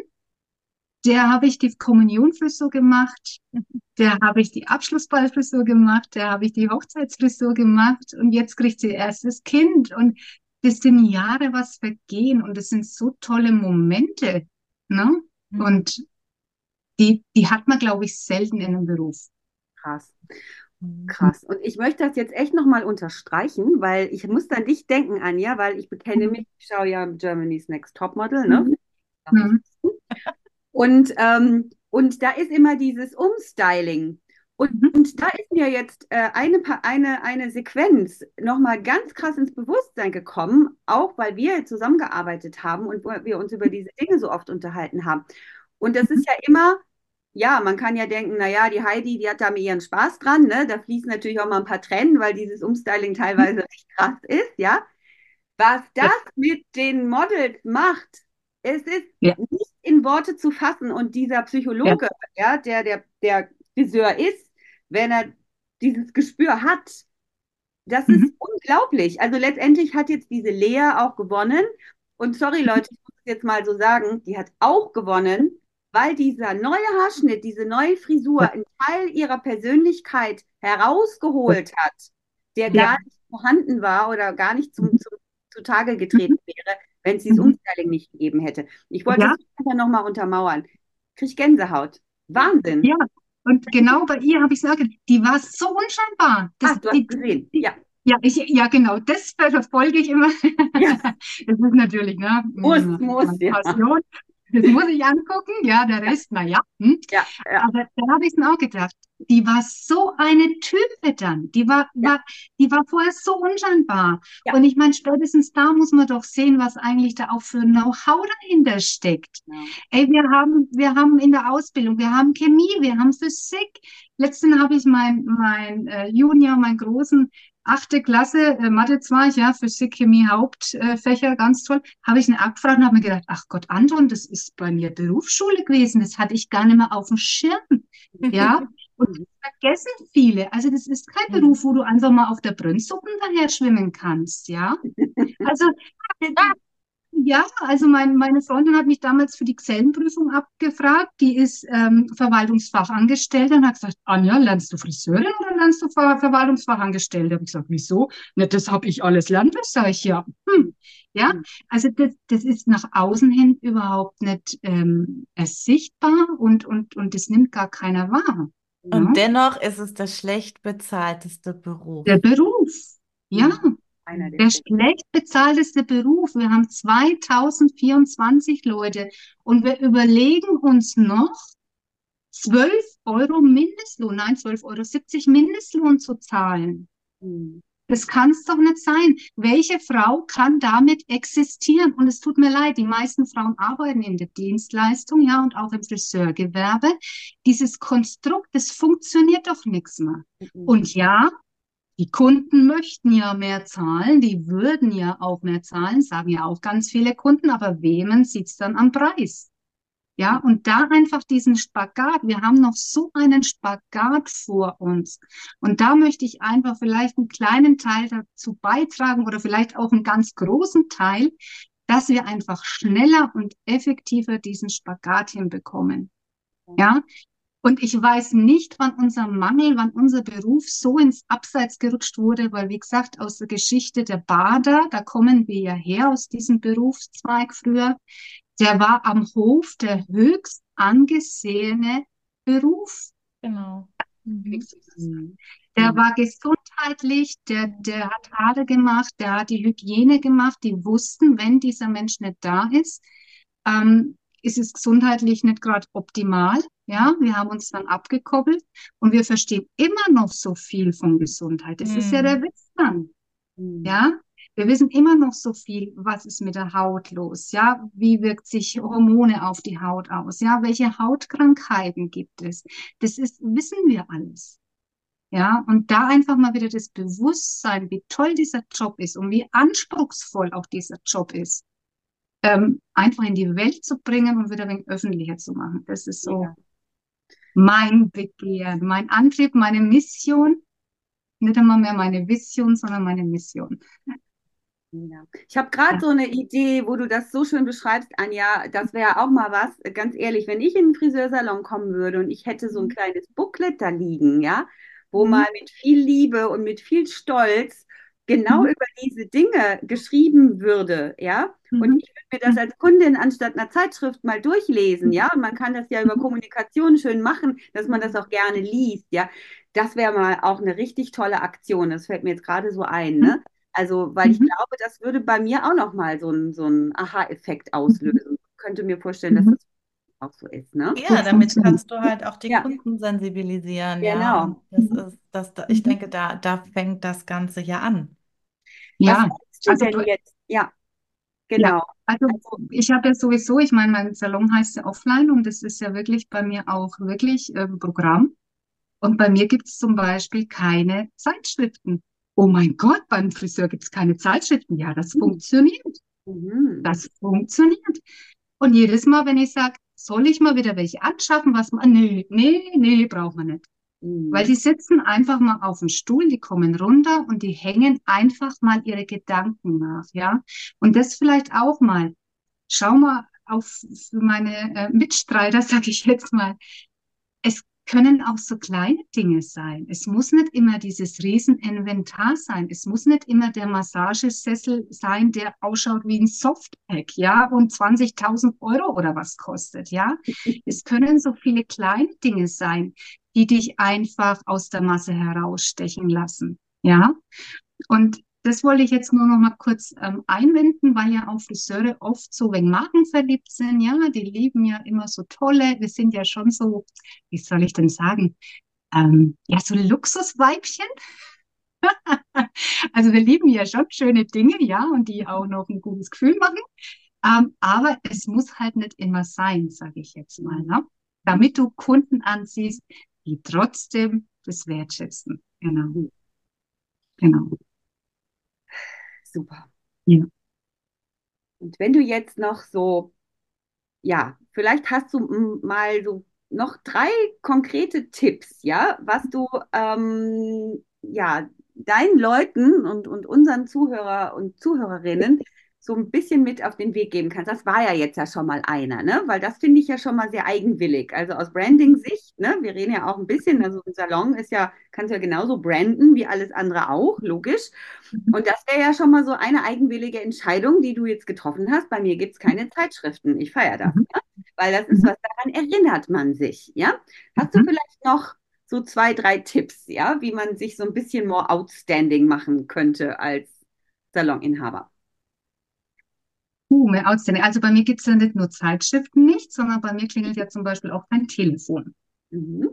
der habe ich die Kommunionfrisur gemacht, der habe ich die Abschlussballfrisur gemacht, der habe ich die Hochzeitsfrisur gemacht und jetzt kriegt sie ihr erstes Kind. Und das sind Jahre, was vergehen und das sind so tolle Momente, ne? Mhm. Und die, die hat man, glaube ich, selten in einem Beruf. Krass. Mhm. Krass. Und ich möchte das jetzt echt nochmal unterstreichen, weil ich muss an dich denken, Anja, weil ich bekenne mich, Mhm. ich schaue ja Germany's Next Topmodel, ne? Mhm. Noch nicht Mhm. wissen. Und, ähm, und da ist immer dieses Umstyling. Und, Mhm. und da ist mir jetzt äh, eine, Pa- eine, eine Sequenz nochmal ganz krass ins Bewusstsein gekommen, auch weil wir zusammengearbeitet haben und wo wir uns über diese Dinge so oft unterhalten haben. Und das ist ja immer, ja, man kann ja denken, naja, die Heidi, die hat da mir ihren Spaß dran, ne? Da fließen natürlich auch mal ein paar Tränen, weil dieses Umstyling teilweise recht krass ist, ja. Was das Ja. mit den Models macht, es ist Ja. nicht in Worte zu fassen. Und dieser Ja. Psychologe, ja, der, der, der Friseur ist, wenn er dieses Gespür hat, das Mhm. ist unglaublich. Also letztendlich hat jetzt diese Lea auch gewonnen. Und sorry Leute, ich muss es jetzt mal so sagen, die hat auch gewonnen, weil dieser neue Haarschnitt, diese neue Frisur Ja. einen Teil ihrer Persönlichkeit herausgeholt hat, der Ja. gar nicht vorhanden war oder gar nicht zum, Mhm. zum zutage Mhm. getreten wäre, wenn es dieses Mhm. Umstyling nicht gegeben hätte. Ich wollte es Ja. einfach nochmal untermauern. Krieg Gänsehaut. Wahnsinn. Ja, und genau bei ihr habe ich gesagt, die war so unscheinbar. Ah, Das, du hast die, gesehen. die, Ja, ja, ich, ja, genau, das verfolge ich immer. ja, Das ist natürlich, ne, muss, mm, muss, meine ja. Passion. Das muss ich angucken. Ja, der Rest, na ja. Hm. Ja, ja. Aber da habe ich es mir auch gedacht. die war so eine Type dann. Die war, Ja, war, die war vorher so unscheinbar. ja, Und ich meine, spätestens da muss man doch sehen, was eigentlich da auch für Know-how dahinter steckt. genau. Ey, wir haben, wir haben in der Ausbildung, wir haben Chemie, wir haben Physik. Letztens habe ich mein, mein äh, Junior, meinen großen, achte Klasse, äh, Mathe zwar, ja, Physik, Chemie, Hauptfächer, ganz toll, habe ich ihn abgefragt und habe mir gedacht, ach Gott, Anton, das ist bei mir Berufsschule gewesen, das hatte ich gar nicht mehr auf dem Schirm. Ja, und Mhm. das vergessen viele. Also das ist kein Beruf, wo du einfach mal auf der Brünnsuppen daher schwimmen kannst, ja. Also ja, also mein, meine Freundin hat mich damals für die Gesellenprüfung abgefragt. Die ist ähm, Verwaltungsfachangestellte und hat gesagt, Anja, lernst du Friseurin oder lernst du Ver Verwaltungsfachangestellte? Da habe ich gesagt, wieso? Na, das habe ich alles lernen müssen, sag ich ja. Hm. Ja, Mhm. also das, das ist nach außen hin überhaupt nicht ähm, sichtbar und, und, und das nimmt gar keiner wahr. Und Ja? dennoch ist es der schlecht bezahlteste Der Beruf. Beruf, ja, Mhm. Einer der der schlechtesten. schlecht bezahlteste Beruf. Wir haben zweitausendvierundzwanzig Leute und wir überlegen uns noch, zwölf Euro Mindestlohn, nein, zwölf Euro siebzig Mindestlohn zu zahlen. Mhm. Das kann es doch nicht sein. Welche Frau kann damit existieren? Und es tut mir leid, die meisten Frauen arbeiten in der Dienstleistung, ja, und auch im Friseurgewerbe. Dieses Konstrukt, das funktioniert doch nichts mehr. Mhm. Und ja, die Kunden möchten ja mehr zahlen, die würden ja auch mehr zahlen, sagen ja auch ganz viele Kunden, aber wem sieht's dann am Preis? Ja, und da einfach diesen Spagat, wir haben noch so einen Spagat vor uns. Und da möchte ich einfach vielleicht einen kleinen Teil dazu beitragen oder vielleicht auch einen ganz großen Teil, dass wir einfach schneller und effektiver diesen Spagat hinbekommen. Ja, und ich weiß nicht, wann unser Mangel, wann unser Beruf so ins Abseits gerutscht wurde, weil, wie gesagt, aus der Geschichte der Bader, da kommen wir ja her aus diesem Berufszweig früher, der war am Hof der höchst angesehene Beruf. Genau. Mhm. Mhm. Der Mhm. war gesundheitlich, der, der hat Haare gemacht, der hat die Hygiene gemacht, die wussten, wenn dieser Mensch nicht da ist, ähm, ist es gesundheitlich nicht gerade optimal. Ja, wir haben uns dann abgekoppelt und wir verstehen immer noch so viel von Gesundheit. Das ist ja der Mhm. Witz dann. Mhm. Ja, wir wissen immer noch so viel, was ist mit der Haut los? Ja, wie wirkt sich Hormone auf die Haut aus? Ja, welche Hautkrankheiten gibt es? Das ist, wissen wir alles. Ja, und da einfach mal wieder das Bewusstsein, wie toll dieser Job ist und wie anspruchsvoll auch dieser Job ist, ähm, einfach in die Welt zu bringen und wieder ein wenig öffentlicher zu machen. Das ist so Ja. mein Begehren, mein Antrieb, meine Mission. Nicht einmal mehr meine Vision, sondern meine Mission. Ja. Ich habe gerade Ja. so eine Idee, wo du das so schön beschreibst, Anja. Das wäre auch mal was, äh, ganz ehrlich, wenn ich in den Friseursalon kommen würde und ich hätte so ein Mhm. kleines Booklet da liegen, ja, wo mal Mhm. mit viel Liebe und mit viel Stolz genau Mhm. über diese Dinge geschrieben würde, ja. Und Mhm. ich würde mir das als Kundin anstatt einer Zeitschrift mal durchlesen, ja. Und man kann das ja über Kommunikation schön machen, dass man das auch gerne liest, ja. Das wäre mal auch eine richtig tolle Aktion. Das fällt mir jetzt gerade so ein, Mhm. ne? Also, weil ich Mhm. glaube, das würde bei mir auch nochmal so einen so einen Aha-Effekt Mhm. auslösen. Ich könnte mir vorstellen, dass Mhm. das auch so ist, ne? So Ja, damit funktioniert. kannst du halt auch die Ja, Kunden sensibilisieren, ja. Und genau. das Mhm. ist, das, ich Mhm. denke, da, da fängt das Ganze ja an. Was Ja, hältst du also denn jetzt? Ja, ja, genau. also Also, ich habe ja sowieso, ich meine, mein Salon heißt ja Offline und das ist ja wirklich bei mir auch wirklich ähm, Programm. Und bei mir gibt es zum Beispiel keine Zeitschriften. Oh mein Gott, beim Friseur gibt es keine Zeitschriften. Ja, das funktioniert. mhm. Das funktioniert. Und jedes Mal, wenn ich sage, soll ich mal wieder welche anschaffen, was man, nee, nee, nee, braucht man nicht. Weil Mhm. die sitzen einfach mal auf dem Stuhl, die kommen runter und die hängen einfach mal ihre Gedanken nach, ja. Und das vielleicht auch mal. Schau mal auf für meine äh, Mitstreiter, sag ich jetzt mal. Es können auch so kleine Dinge sein. Es muss nicht immer dieses Rieseninventar sein. Es muss nicht immer der Massagesessel sein, der ausschaut wie ein Softpack, ja, und zwanzigtausend Euro oder was kostet, ja. Es können so viele kleine Dinge sein, die dich einfach aus der Masse herausstechen lassen, ja. Und das wollte ich jetzt nur noch mal kurz ähm, einwenden, weil ja auch Friseure oft so wegen markenverliebt sind. Ja, die lieben ja immer so tolle. Wir sind ja schon so, wie soll ich denn sagen? ähm, ja, so Luxusweibchen. Also wir lieben ja schon schöne Dinge, ja, und die auch noch ein gutes Gefühl machen. Ähm, aber es muss halt nicht immer sein, sage ich jetzt mal, ne? Damit du Kunden anziehst, die trotzdem das wertschätzen. Genau, genau. Super. Ja. Und wenn du jetzt noch so, ja, vielleicht hast du mm, mal so noch drei konkrete Tipps, ja, was du ähm, ja deinen Leuten und, und unseren Zuhörer und Zuhörerinnen so ein bisschen mit auf den Weg geben kannst. Das war ja jetzt ja schon mal einer, ne? Weil das finde ich ja schon mal sehr eigenwillig. Also aus Branding-Sicht, ne? Wir reden ja auch ein bisschen, also ein Salon ist ja, kannst du ja genauso branden wie alles andere auch, logisch. Und das wäre ja schon mal so eine eigenwillige Entscheidung, die du jetzt getroffen hast. Bei mir gibt es keine Zeitschriften. Ich feiere das, Mhm. ja? Weil das ist Mhm. was, daran erinnert man sich, ja? Hast du Mhm. vielleicht noch so zwei, drei Tipps, ja, wie man sich so ein bisschen more outstanding machen könnte als Saloninhaber? Uh, mehr Outstanding. Also bei mir gibt es ja nicht nur Zeitschriften nicht, sondern bei mir klingelt ja zum Beispiel auch kein Telefon. Mhm.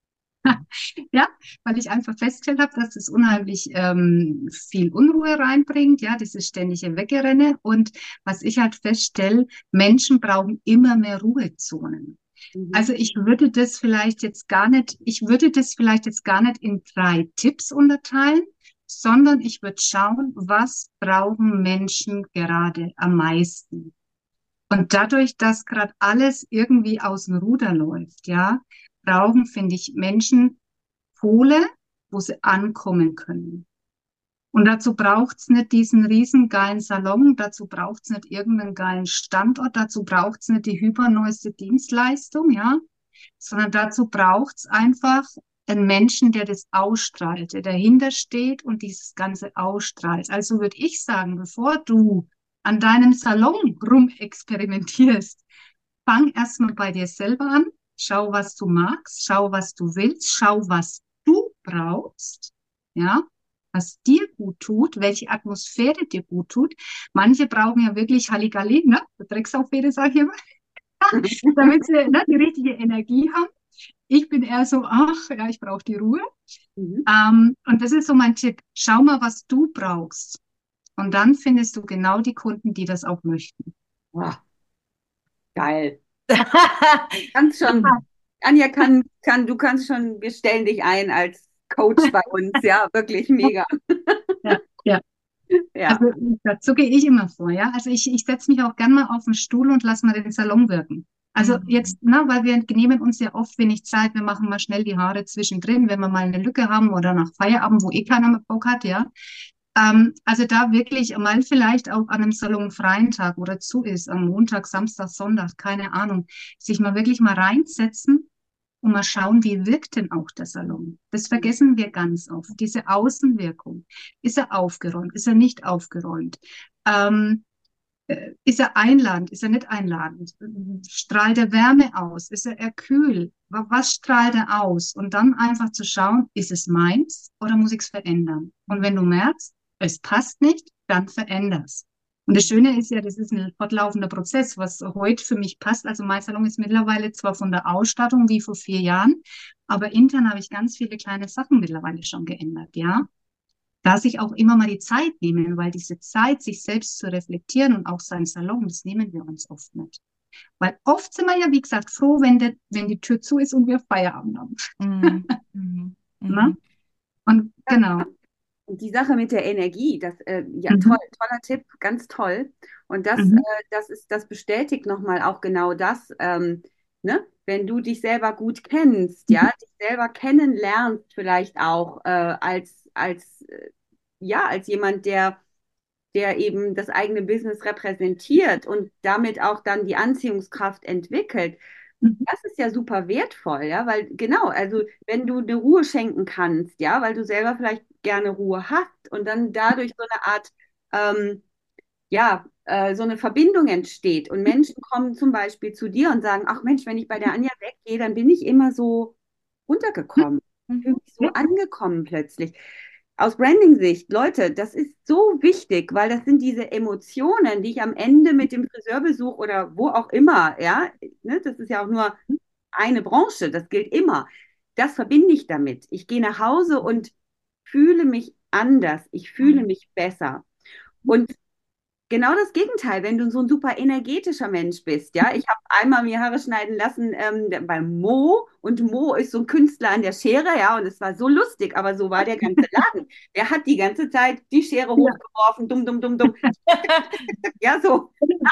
Ja, weil ich einfach festgestellt habe, dass es unheimlich ähm, viel Unruhe reinbringt, ja, dieses ständige Weggerenne. Und was ich halt feststelle, Menschen brauchen immer mehr Ruhezonen. Mhm. Also ich würde das vielleicht jetzt gar nicht, ich würde das vielleicht jetzt gar nicht in drei Tipps unterteilen, sondern ich würde schauen, was brauchen Menschen gerade am meisten. Und dadurch, dass gerade alles irgendwie aus dem Ruder läuft, ja, brauchen, finde ich, Menschen Pole, wo sie ankommen können. Und dazu braucht's nicht diesen riesen geilen Salon, dazu braucht's nicht irgendeinen geilen Standort, dazu braucht's nicht die hyperneueste Dienstleistung, ja, sondern dazu braucht's einfach einen Menschen, der das ausstrahlt, der dahinter steht und dieses Ganze ausstrahlt. Also würde ich sagen, bevor du an deinem Salon rumexperimentierst, fang erstmal bei dir selber an, schau, was du magst, schau, was du willst, schau, was du brauchst, ja, was dir gut tut, welche Atmosphäre dir gut tut. Manche brauchen ja wirklich Halligalli, ne? Der Drecksaufrede, sag ich immer, damit sie ne, die richtige Energie haben. Ich bin eher so, ach, ja, ich brauche die Ruhe. Mhm. Ähm, und das ist so mein Tipp. Schau mal, was du brauchst. Und dann findest du genau die Kunden, die das auch möchten. Oh, geil. Kannst schon, Anja kann, kann, du kannst schon, wir stellen dich ein als Coach bei uns, ja, wirklich mega. Ja, ja. Ja. Also so gehe ich immer vor, ja. Also ich, ich setze mich auch gern mal auf den Stuhl und lasse mal den Salon wirken. Also Mhm. jetzt, na, weil wir nehmen uns ja oft wenig Zeit, wir machen mal schnell die Haare zwischendrin, wenn wir mal eine Lücke haben oder nach Feierabend, wo eh keiner mehr Bock hat, ja. Ähm, also da wirklich mal vielleicht auch an einem salonfreien Tag oder zu ist, am Montag, Samstag, Sonntag, keine Ahnung, sich mal wirklich mal reinsetzen und mal schauen, wie wirkt denn auch der Salon. Das vergessen wir ganz oft, diese Außenwirkung. Ist er aufgeräumt? Ist er nicht aufgeräumt? Ähm, äh, ist er einladend? Ist er nicht einladend? Strahlt er Wärme aus? Ist er eher kühl? Wa- Was strahlt er aus? Und dann einfach zu schauen, ist es meins oder muss ich es verändern? Und wenn du merkst, es passt nicht, dann veränder's. Und das Schöne ist ja, das ist ein fortlaufender Prozess, was heute für mich passt. Also mein Salon ist mittlerweile zwar von der Ausstattung wie vor vier Jahren, aber intern habe ich ganz viele kleine Sachen mittlerweile schon geändert, ja. Da sich auch immer mal die Zeit nehmen, weil diese Zeit, sich selbst zu reflektieren und auch seinen Salon, das nehmen wir uns oft nicht. Weil oft sind wir ja, wie gesagt, froh, wenn, der, wenn die Tür zu ist und wir Feierabend haben. Mhm. Mhm. Ne? Mhm. Und genau. Und die Sache mit der Energie, das, äh, ja, toll, Mhm. toller Tipp, ganz toll. Und das, äh, Mhm. das ist, das bestätigt nochmal auch genau das, ähm, ne? Wenn du dich selber gut kennst, ja, dich selber kennenlernst, vielleicht auch äh, als, als, äh, ja, als jemand, der, der eben das eigene Business repräsentiert und damit auch dann die Anziehungskraft entwickelt. Mhm. Das ist ja super wertvoll, ja, weil genau, also wenn du eine Ruhe schenken kannst, ja, weil du selber vielleicht gerne Ruhe hast und dann dadurch so eine Art, ähm, ja, äh, so eine Verbindung entsteht und Menschen kommen zum Beispiel zu dir und sagen, ach Mensch, wenn ich bei der Anja weggehe, dann bin ich immer so runtergekommen, fühle Mhm. mich so angekommen plötzlich. Aus Branding-Sicht, Leute, das ist so wichtig, weil das sind diese Emotionen, die ich am Ende mit dem Friseurbesuch oder wo auch immer, ja, ne, das ist ja auch nur eine Branche, das gilt immer. das verbinde ich damit. Ich gehe nach Hause und fühle mich anders. Ich fühle Mhm. mich besser. Und genau das Gegenteil, wenn du so ein super energetischer Mensch bist, ja. Ich habe einmal mir Haare schneiden lassen ähm, bei Mo und Mo ist so ein Künstler an der Schere, ja, und es war so lustig, aber so war der ganze Laden. Der hat die ganze Zeit die Schere Ja. hochgeworfen, dumm, dumm, dumm, dumm, ja, so.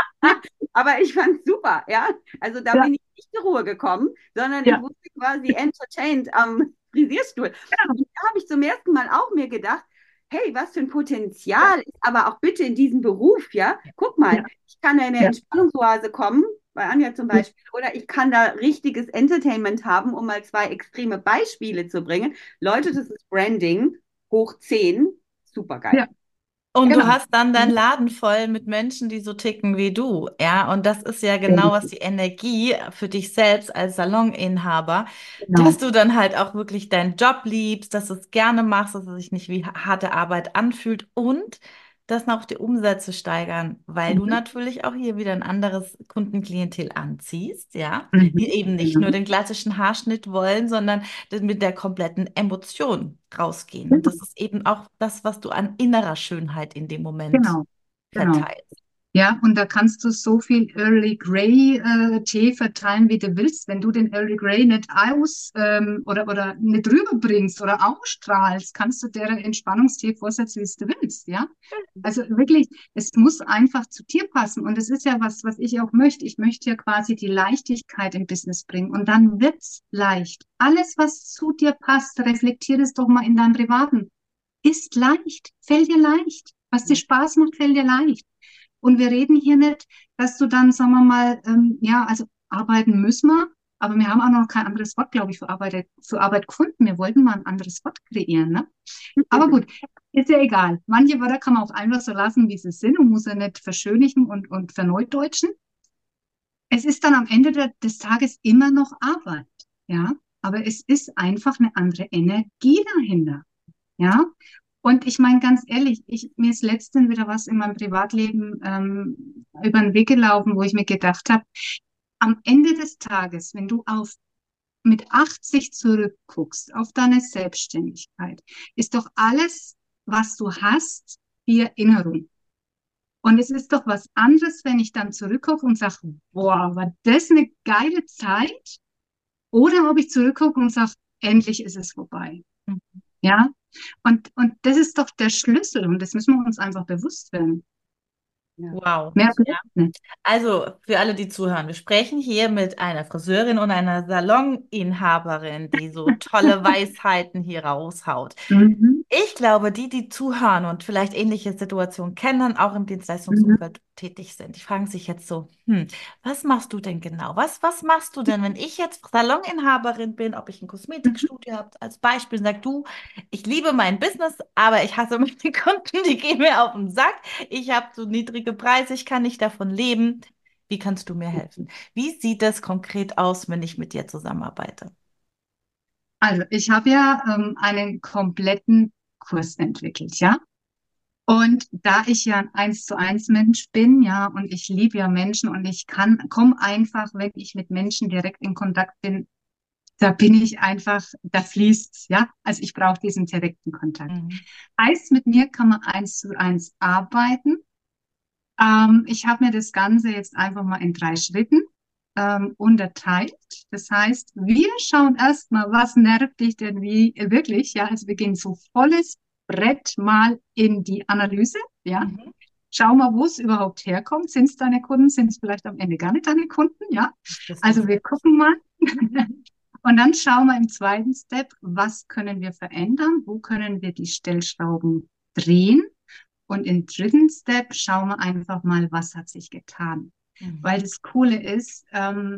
Aber ich fand es super, ja. Also da Ja, bin ich nicht zur Ruhe gekommen, sondern ich ja, wurde quasi entertained am Frisierstuhl. Und da habe ich zum ersten Mal auch mir gedacht, hey, was für ein Potenzial ist aber auch bitte in diesem Beruf, ja? Guck mal, ja, ich kann da in eine ja, Entspannungsoase kommen, bei Anja zum ja, Beispiel, oder ich kann da richtiges Entertainment haben, um mal zwei extreme Beispiele zu bringen. Leute, das ist Branding hoch zehn, super geil. ja, Und du genau. hast dann deinen Mhm. Laden voll mit Menschen, die so ticken wie du, ja. Und das ist ja genau was die Energie für dich selbst als Saloninhaber, dass Genau, du dann halt auch wirklich deinen Job liebst, dass du es gerne machst, dass es sich nicht wie harte Arbeit anfühlt und dass auch die Umsätze steigern, weil du mhm. natürlich auch hier wieder ein anderes Kundenklientel anziehst, ja, die Mhm. eben nicht nur Genau. den klassischen Haarschnitt wollen, sondern das mit der kompletten Emotion rausgehen. Und Genau, das ist eben auch das, was du an innerer Schönheit in dem Moment genau, genau. verteilst. Ja, und da kannst du so viel Early Grey äh, Tee verteilen, wie du willst. Wenn du den Early Grey nicht aus ähm, oder, oder nicht rüberbringst oder ausstrahlst, kannst du deren Entspannungstee vorsetzen, wie du willst. Ja, also wirklich, es muss einfach zu dir passen. Und es ist ja was, was ich auch möchte. Ich möchte ja quasi die Leichtigkeit im Business bringen. Und dann wird's leicht. Alles, was zu dir passt, reflektier es doch mal in deinem Privaten. Ist leicht, fällt dir leicht. Was dir Spaß macht, fällt dir leicht. Und wir reden hier nicht, dass du dann, sagen wir mal, ähm, ja, also arbeiten müssen wir, aber wir haben auch noch kein anderes Wort, glaube ich, für Arbeit, für Arbeit gefunden. Wir wollten mal ein anderes Wort kreieren, ne? Aber gut, ist ja egal. Manche Wörter kann man auch einfach so lassen, wie sie sind und muss ja nicht verschönigen und, und verneudeutschen. Es ist dann am Ende der, des Tages immer noch Arbeit, ja, aber es ist einfach eine andere Energie dahinter, ja. Und ich meine ganz ehrlich, ich, mir ist letztens wieder was in meinem Privatleben ähm, über den Weg gelaufen, wo ich mir gedacht habe, am Ende des Tages, wenn du auf mit achtzig zurückguckst auf deine Selbstständigkeit, ist doch alles, was du hast, die Erinnerung. Und es ist doch was anderes, wenn ich dann zurückgucke und sage, boah, war das eine geile Zeit? Oder ob ich zurückgucke und sage, endlich ist es vorbei. Ja, und, und das ist doch der Schlüssel und das müssen wir uns einfach bewusst werden. Ja. Wow. Mehr bleibt nicht. Also für alle, die zuhören, wir sprechen hier mit einer Friseurin und einer Saloninhaberin, die so tolle Weisheiten hier raushaut. Mhm. Ich glaube, die, die zuhören und vielleicht ähnliche Situationen kennen, auch im Mhm. Dienstleistungsumfeld tätig sind, die fragen sich jetzt so, hm, was machst du denn genau? Was, was machst du denn, wenn ich jetzt Saloninhaberin bin, ob ich ein Mhm. Kosmetikstudio habe, als Beispiel, sag du, ich liebe mein Business, aber ich hasse meine Kunden, die gehen mir auf den Sack. Ich habe so niedrige Preise, ich kann nicht davon leben. Wie kannst du mir helfen? Wie sieht das konkret aus, wenn ich mit dir zusammenarbeite? Also, ich habe ja ähm, einen kompletten Kurs entwickelt, ja. Und da ich ja ein Eins zu eins Mensch bin, ja, und ich liebe ja Menschen und ich kann, komme einfach, wenn ich mit Menschen direkt in Kontakt bin, da bin ich einfach, da fließt's, ja. Also ich brauche diesen direkten Kontakt. Mhm. Heißt, mit mir kann man eins zu eins arbeiten. Ähm, ich habe mir das Ganze jetzt einfach mal in drei Schritten ähm, unterteilt. Das heißt, wir schauen erstmal, was nervt dich denn wie äh, wirklich? Ja, also wir gehen so volles Brett mal in die Analyse. Ja, Mhm. schau mal, wo es überhaupt herkommt. Sind es deine Kunden? Sind es vielleicht am Ende gar nicht deine Kunden? Ja, Das bist du also wir selbst. gucken mal. Und dann schauen wir im zweiten Step, was können wir verändern? Wo können wir die Stellschrauben drehen? Und im dritten Step schauen wir einfach mal, was hat sich getan. Mhm. Weil das Coole ist, ähm,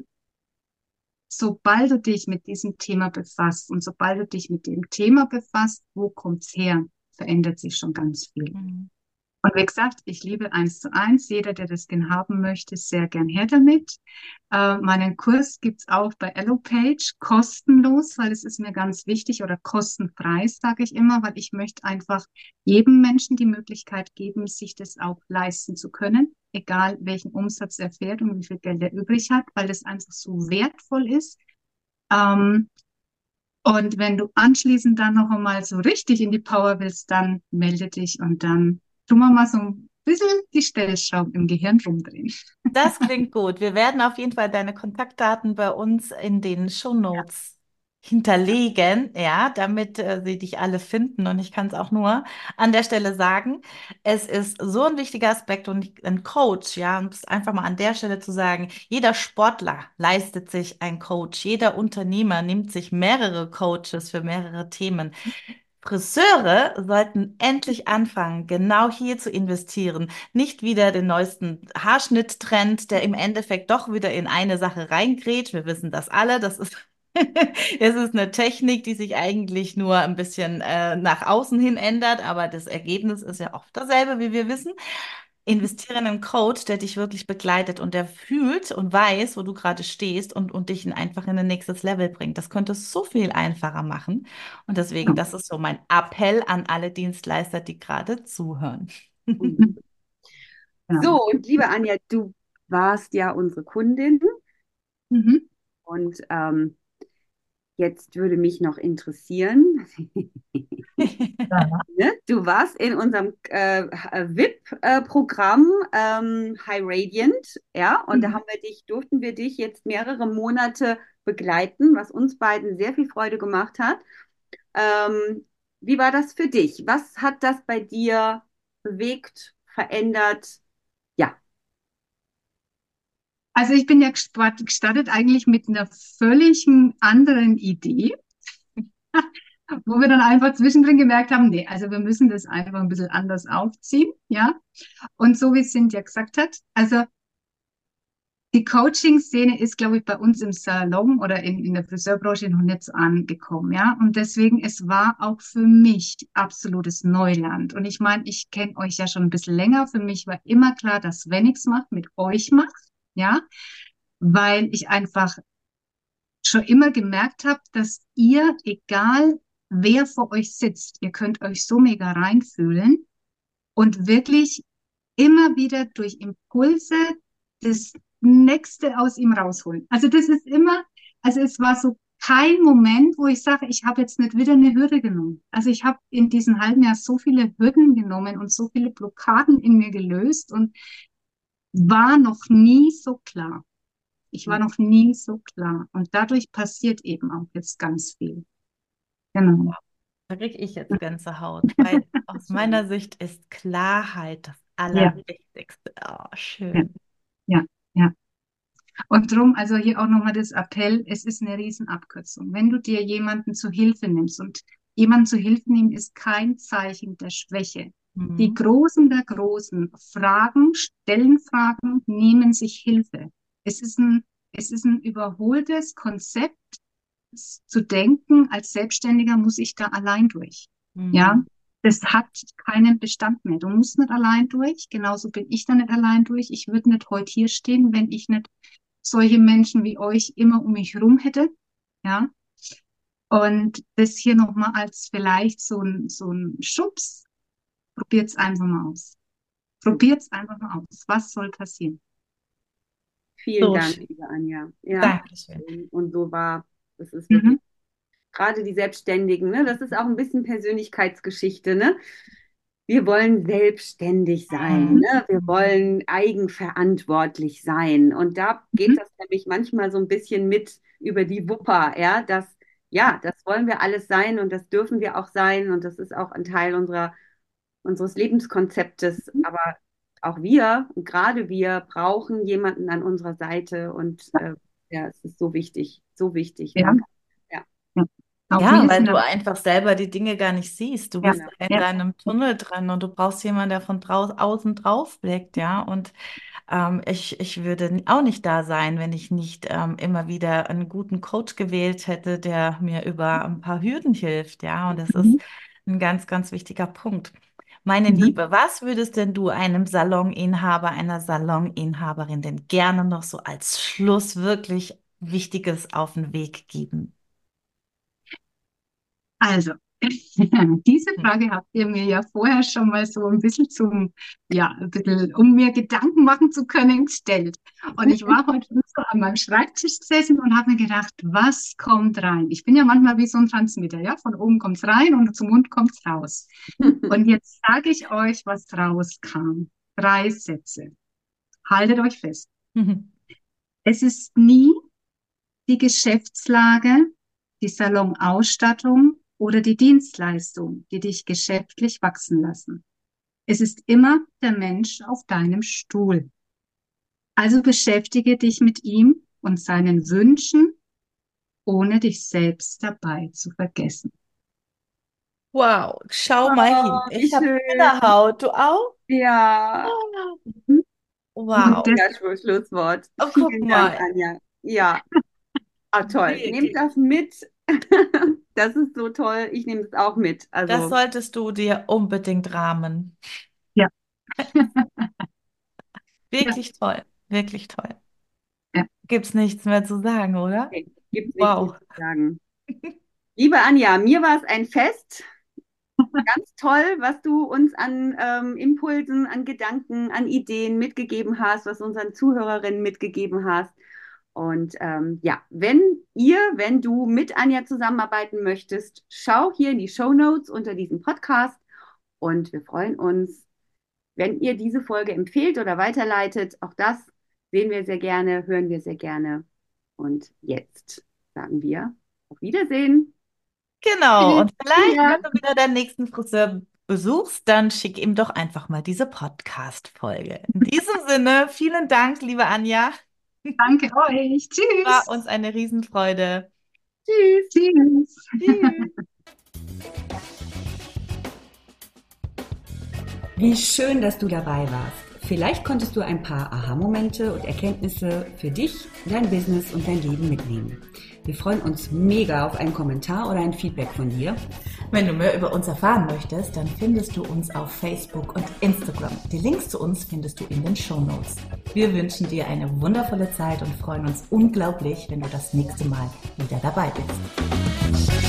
sobald du dich mit diesem Thema befasst und sobald du dich mit dem Thema befasst, wo kommt's her, verändert sich schon ganz viel. Mhm. Und wie gesagt, ich liebe eins zu eins. Jeder, der das gern haben möchte, sehr gern her damit. Äh, meinen Kurs gibt's auch bei EloPage kostenlos, weil es ist mir ganz wichtig oder kostenfrei, sage ich immer, weil ich möchte einfach jedem Menschen die Möglichkeit geben, sich das auch leisten zu können, egal welchen Umsatz er fährt und wie viel Geld er übrig hat, weil das einfach so wertvoll ist. Ähm, Und wenn du anschließend dann noch einmal so richtig in die Power willst, dann melde dich und dann tun wir mal so ein bisschen die Stellschrauben im Gehirn rumdrehen. Das klingt gut. Wir werden auf jeden Fall deine Kontaktdaten bei uns in den Shownotes hinterlegen, ja, damit äh, sie dich alle finden. Und ich kann es auch nur an der Stelle sagen, es ist so ein wichtiger Aspekt und ein Coach, ja, um es einfach mal an der Stelle zu sagen, jeder Sportler leistet sich ein Coach, jeder Unternehmer nimmt sich mehrere Coaches für mehrere Themen. Friseure sollten endlich anfangen, genau hier zu investieren. Nicht wieder den neuesten Haarschnitttrend, der im Endeffekt doch wieder in eine Sache reingrätscht. Wir wissen das alle. Das ist, es ist eine Technik, die sich eigentlich nur ein bisschen äh, nach außen hin ändert, aber das Ergebnis ist ja oft dasselbe, wie wir wissen. Investiere in einen Coach, der dich wirklich begleitet und der fühlt und weiß, wo du gerade stehst und, und dich in einfach in ein nächstes Level bringt. Das könnte es so viel einfacher machen. Und deswegen, Ja. das ist so mein Appell an alle Dienstleister, die gerade zuhören. Genau. So, und liebe Anja, du warst ja unsere Kundin Mhm. und ähm, jetzt würde mich noch interessieren, Ja. ne? Du warst in unserem äh, V I P-Programm ähm, High Radiant, ja, und da Mhm. haben wir dich, durften wir dich jetzt mehrere Monate begleiten, was uns beiden sehr viel Freude gemacht hat. Ähm, Wie war das für dich? Was hat das bei dir bewegt, verändert? Ja. Also ich bin ja gespart- gestartet eigentlich mit einer völlig anderen Idee, wo wir dann einfach zwischendrin gemerkt haben, nee, also wir müssen das einfach ein bisschen anders aufziehen, ja. Und so wie Cynthia gesagt hat, also die Coaching-Szene ist, glaube ich, bei uns im Salon oder in, in der Friseurbranche noch nicht so angekommen, ja. Und deswegen, es war auch für mich absolutes Neuland. Und ich meine, ich kenne euch ja schon ein bisschen länger. Für mich war immer klar, dass wenn ich's mache, mit euch mache, ja, weil ich einfach schon immer gemerkt habe, dass ihr, egal wer vor euch sitzt, ihr könnt euch so mega reinfühlen und wirklich immer wieder durch Impulse das Nächste aus ihm rausholen. Also das ist immer, also es war so kein Moment, wo ich sage, ich habe jetzt nicht wieder eine Hürde genommen. Also ich habe in diesem halben Jahr so viele Hürden genommen und so viele Blockaden in mir gelöst und war noch nie so klar. Ich war noch nie so klar. Und dadurch passiert eben auch jetzt ganz viel. Genau. Da kriege ich jetzt Gänsehaut, weil aus meiner Sicht ist Klarheit das Ja, Allerwichtigste. Oh, ja, schön. ja, ja. Und drum, also hier auch nochmal das Appell, es ist eine Riesenabkürzung. Wenn du dir jemanden zu Hilfe nimmst und jemanden zu Hilfe nehmen ist kein Zeichen der Schwäche. Die Mhm. Großen der Großen fragen, stellen Fragen, nehmen sich Hilfe. Es ist ein, es ist ein überholtes Konzept, zu denken, als Selbstständiger muss ich da allein durch. Ja, Mhm. das hat keinen Bestand mehr. Du musst nicht allein durch. Genauso bin ich da nicht allein durch. Ich würde nicht heute hier stehen, wenn ich nicht solche Menschen wie euch immer um mich herum hätte. Ja, und das hier nochmal als vielleicht so ein, so ein Schubs. Probiert's einfach mal aus. Probiert's einfach mal aus. Was soll passieren? Vielen So Dank, schön. liebe Anja. Ja, Dankeschön. und so war, das ist Mhm. wirklich, gerade die Selbstständigen, ne, das ist auch ein bisschen Persönlichkeitsgeschichte, ne? Wir wollen selbstständig sein, Mhm. ne? Wir wollen eigenverantwortlich sein. Und da geht Mhm. das nämlich manchmal so ein bisschen mit über die Wupper, ja, das, ja, das wollen wir alles sein und das dürfen wir auch sein und das ist auch ein Teil unserer, unseres Lebenskonzeptes. Aber auch wir, und gerade wir, brauchen jemanden an unserer Seite und äh, ja, es ist so wichtig, so wichtig. Ja, Danke. Ja, ja. Auch Ja, wir weil sind du da. einfach selber die Dinge gar nicht siehst. Du Ja, bist genau. in ja. deinem Tunnel drin und du brauchst jemanden, der von drau außen drauf blickt, ja. Und ähm, ich, ich würde auch nicht da sein, wenn ich nicht ähm, immer wieder einen guten Coach gewählt hätte, der mir über ein paar Hürden hilft, ja. Und das ist Mhm. ein ganz, ganz wichtiger Punkt. Meine Mhm. Liebe, was würdest denn du einem Saloninhaber, einer Saloninhaberin denn gerne noch so als Schluss wirklich Wichtiges auf den Weg geben? Also, diese Frage habt ihr mir ja vorher schon mal so ein bisschen zum, ja, ein bisschen, um mir Gedanken machen zu können, gestellt. Und ich war heute früh so an meinem Schreibtisch gesessen und habe mir gedacht, was kommt rein? Ich bin ja manchmal wie so ein Transmitter, ja, von oben kommt's rein und zum Mund kommt's raus. Und jetzt sage ich euch, was rauskam. Drei Sätze. Haltet euch fest. Mhm. Es ist nie die Geschäftslage, die Salonausstattung oder die Dienstleistung, die dich geschäftlich wachsen lassen. Es ist immer der Mensch auf deinem Stuhl. Also beschäftige dich mit ihm und seinen Wünschen, ohne dich selbst dabei zu vergessen. Wow, schau mal hin. Oh, wie Ich habe schön. Gänsehaut. Du auch? Ja, Mhm. Wow. Und das, das Schlusswort. Oh, guck Vielen Dank, mal. Anja. Ja, ah, toll. Nehmt Wirklich. das mit. Das ist so toll. Ich nehme es auch mit. Das Also, solltest du dir unbedingt rahmen. ja, ja, Wirklich toll. Wirklich toll. ja. Gibt's nichts mehr zu sagen, oder? okay, gibt es nichts mehr Wow. zu sagen. Liebe Anja, mir war es ein Fest. Ganz toll, was du uns an ähm, Impulsen, an Gedanken, an Ideen mitgegeben hast, was unseren Zuhörerinnen mitgegeben hast. Und ähm, ja, wenn ihr, wenn du mit Anja zusammenarbeiten möchtest, schau hier in die Shownotes unter diesem Podcast. Und wir freuen uns, wenn ihr diese Folge empfehlt oder weiterleitet. Auch das sehen wir sehr gerne, hören wir sehr gerne. Und jetzt sagen wir auf Wiedersehen. Genau. Und vielleicht, Ja, wenn du wieder deinen nächsten Friseur besuchst, dann schick ihm doch einfach mal diese Podcast-Folge. In diesem Sinne, vielen Dank, liebe Anja. danke euch. War Tschüss. uns eine Riesenfreude. Tschüss. Tschüss. Tschüss. Wie schön, dass du dabei warst. Vielleicht konntest du ein paar Aha-Momente und Erkenntnisse für dich, dein Business und dein Leben mitnehmen. Wir freuen uns mega auf einen Kommentar oder ein Feedback von dir. Wenn du mehr über uns erfahren möchtest, dann findest du uns auf Facebook und Instagram. Die Links zu uns findest du in den Shownotes. Wir wünschen dir eine wundervolle Zeit und freuen uns unglaublich, wenn du das nächste Mal wieder dabei bist.